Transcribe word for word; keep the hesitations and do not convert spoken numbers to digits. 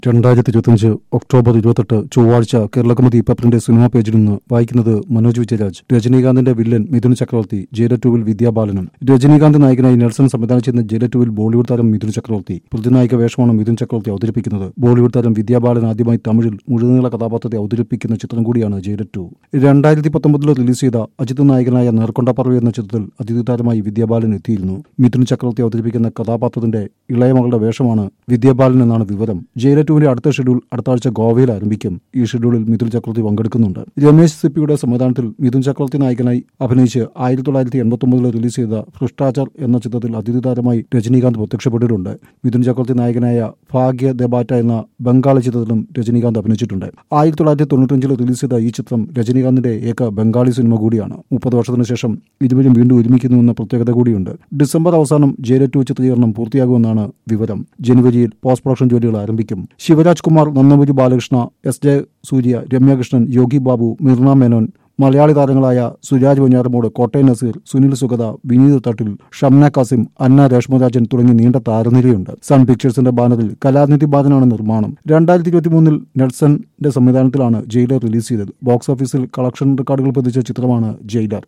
രണ്ടായിരത്തി ഇരുപത്തിയഞ്ച് ഒക്ടോബർ ഇരുപത്തെട്ട് ചൊവ്വാഴ്ച കേരളകൗമുദി പേപ്പറിന്റെ സിനിമാ പേജിൽ നിന്ന് വായിക്കുന്നത് മനോജ് വിജയരാജ്. രജനീകാന്തിന്റെ വില്ലൻ മിഥുൻ ചക്രവർത്തി, ജയിലർ ടൂവിൽ വിദ്യാബാലനും. രജനീകാന്ത് നായകനായി നെൽസൺ സംവിധാനം ചെയ്യുന്ന ജയിലർ ടൂവിൽ ബോളിവുഡ് താരം മിഥുൻ ചക്രവർത്തി. പ്രതിനായിക വേഷമാണ് മിഥുൻ ചക്രവർത്തി അവതരിപ്പിക്കുന്നത്. ബോളിവുഡ് താരം വിദ്യാബാലൻ ആദ്യമായി തമിഴിൽ മുഴുനീള കഥാപാത്രത്തെ അവതരിപ്പിക്കുന്ന ചിത്രം കൂടിയാണ് ജയിലർ ടു. രണ്ടായിരത്തി പത്തൊമ്പതിൽ റിലീസ് ചെയ്ത അജിത് നായകനായ നേർക്കൊണ്ട പറവി എന്ന ചിത്രത്തിൽ അതിഥി താരമായി വിദ്യാബാലൻ എത്തിയിരുന്നു. മിഥുൻ ചക്രവർത്തി അവതരിപ്പിക്കുന്ന കഥാപാത്രത്തിന്റെ ഇളയ മകളുടെ വേഷമാണ് വിദ്യാബാലൻ എന്നാണ് വിവരം. ജയിലർ ടുവിന്റെ അടുത്ത ഷെഡ്യൂൾ അടുത്ത ആഴ്ച ഗോവയിൽ ആരംഭിക്കും. ഈ ഷെഡ്യൂളിൽ മിഥുൻ ചക്രവർത്തി പങ്കെടുക്കുന്നുണ്ട്. രമേശ് സിപ്പിയുടെ സംവിധാനത്തിൽ മിഥുൻ ചക്രവർത്തി നായകനായി അഭിനയിച്ച് ആയിരത്തി തൊള്ളായിരത്തി എൺപത്തി ഒമ്പതിൽ റിലീസ് ചെയ്ത ഭ്രഷ്ടാചാർ എന്ന ചിത്രത്തിൽ അതിഥി താരമായി രജനീകാന്ത് പ്രത്യക്ഷപ്പെട്ടിട്ടുണ്ട്. മിഥുൻ ചക്രവർത്തി നായകനായ ഭാഗ്യ ദബാറ്റ എന്ന ബംഗാളി ചിത്രത്തിലും രജനീകാന്ത് അഭിനയിച്ചിട്ടുണ്ട്. ആയിരത്തി തൊള്ളായിരത്തി തൊണ്ണൂറ്റഞ്ചിൽ റിലീസ് ചെയ്ത ഈ ചിത്രം രജനീകാന്തിന്റെ ഏക ബംഗാളി സിനിമ കൂടിയാണ്. മുപ്പത് വർഷത്തിനു ശേഷം ഇരുവരും വീണ്ടും ഒരുമിക്കുന്നുവെന്ന പ്രത്യേകത കൂടിയുണ്ട്. ഡിസംബർ അവസാനം ജയിലർ ടു ചിത്രീകരണം പൂർത്തിയാകുമെന്നാണ് വിവരം. ജനുവരിയിൽ പോസ്റ്റ് പ്രൊഡക്ഷൻ ജോലികൾ ആരംഭിക്കും. ശിവരാജ് കുമാർ, നന്ദമുരി ബാലകൃഷ്ണ, എസ് ജെ സൂര്യ, രമ്യകൃഷ്ണൻ, യോഗി ബാബു, മിർണ മേനോൻ, മലയാളി താരങ്ങളായ സുരാജ് വഞ്ഞാറമൂട്, കോട്ടയം നസീർ, സുനിൽ സുഗത, വിനീത് തട്ടിൽ, ഷംന കാസിം, അന്ന രേഷ്മരാജൻ തുടങ്ങി നീണ്ട താരനിരയുണ്ട്. സൺ പിക്ചേഴ്സിന്റെ ബാനറിൽ കലാനിധി ബാലനാണ് നിർമ്മാണം. രണ്ടായിരത്തി ഇരുപത്തി മൂന്നിൽ നെൽസന്റെ സംവിധാനത്തിലാണ് ജയിലർ റിലീസ് ചെയ്തത്. ബോക്സ് ഓഫീസിൽ കളക്ഷൻ റെക്കോർഡുകൾ പതിച്ച ചിത്രമാണ് ജയിലർ.